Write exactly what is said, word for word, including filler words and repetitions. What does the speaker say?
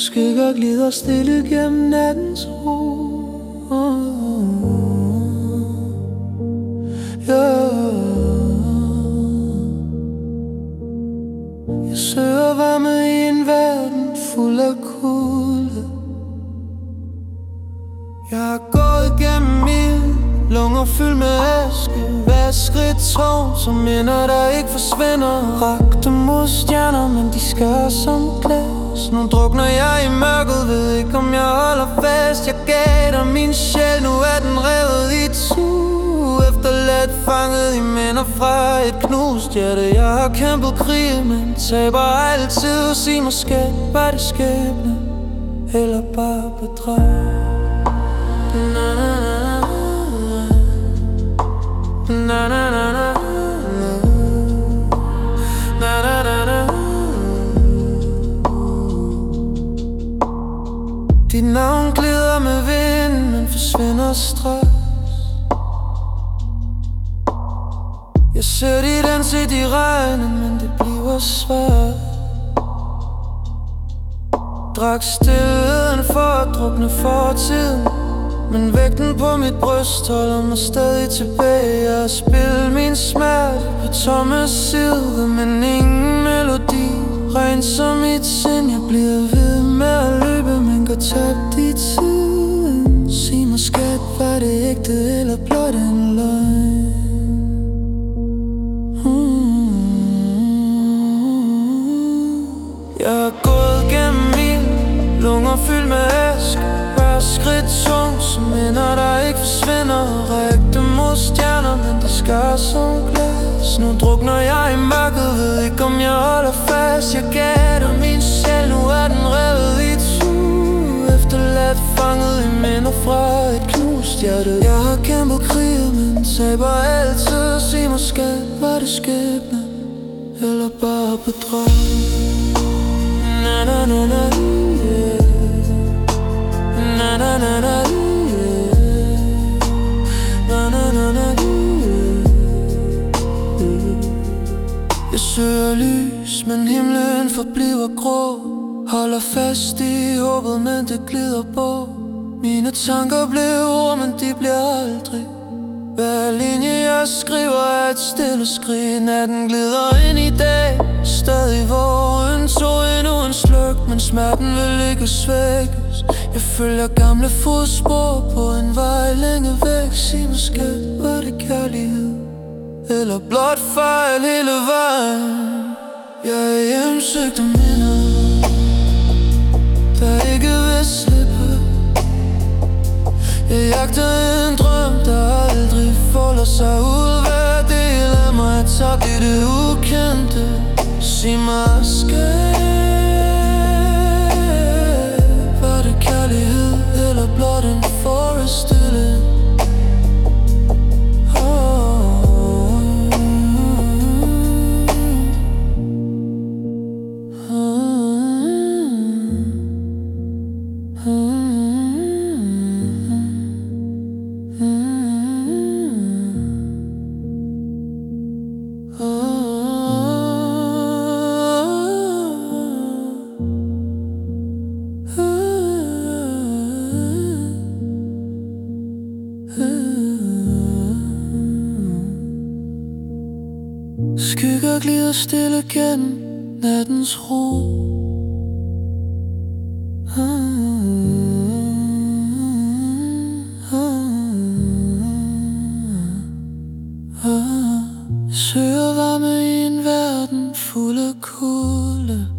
Skygger glider stille gennem nattens ro. Yeah. Jeg søger varme i en verden fuld af kulde. Jeg har gået gennem ild, lunger fyldt med aske. Hver skridt tårn, som minder der ikke forsvinder. Rakte mod stjerner, men de skærer som glas. Nu drukner jeg i mørket, ved ikke om jeg holder fast. Jeg gav dig min sjæl, nu er den revet i tu. Efterladt fanget i minder fra et knust hjerte. Jeg har kæmpet krig, men taber altid. Sig mig skat, var det skæbne eller bare bedrag? Na na na na na na na na na na na. Dit navn glider med vind, men forsvinder straks. Jeg ser dit ansigt i regnen, men det bliver svært. Drak stilheden for at drukne fortiden, men vægten på mit bryst holder mig stadig tilbage. Jeg har spillet min smerte på tomme sider, men ingen melodi. Ren som mit sind, jeg bliver ved med at løbe, men går tabt i tiden. Sig mig skat, var det ægte eller blot en løgn? Jeg har gået gennem ild, lunger fyldt med aske. Hver skridt tung, som minder der ikke forsvinder. Rækte mod stjerner, men de skærer som glas. Nu drukner jeg i mørket, ved ikke om jeg holder fast. Jeg gav dig min sjæl, nu er den revet i tu. Efterladt fanget i minder fra et knust hjerte. Jeg har kæmpet krig, men taber altid. Sig mig skat, var det skæbne eller bare bedrag? Na na na na, yeah. Na na na na, yeah. Na na na na, yeah. Jeg søger lys, men himlen forbliver grå. Holder fast i håbet, men det glider på. Mine tanker blev ord, men de bliver aldrig. Hver linje jeg skriver er et stille skrig. Natten glider ind i dag, stadig vågen. Tog endnu en sløk, men smerten vil ikke svækkes. Jeg følger gamle fodspor på en vej længe væk. Sig mig skat, var det kærlighed eller blot fejl hele vejen? Jeg er hjemsøgt af minder, der ikke vil slippe. Jeg jagter en drøm, der aldrig folder sig ud. Hver del af mig er tabt i det ukendte. Sig mig skat, var det kærlighed eller blot en forestilling? Skygger glider stille gennem nattens ro. Søger varme i en verden fuld af kulde.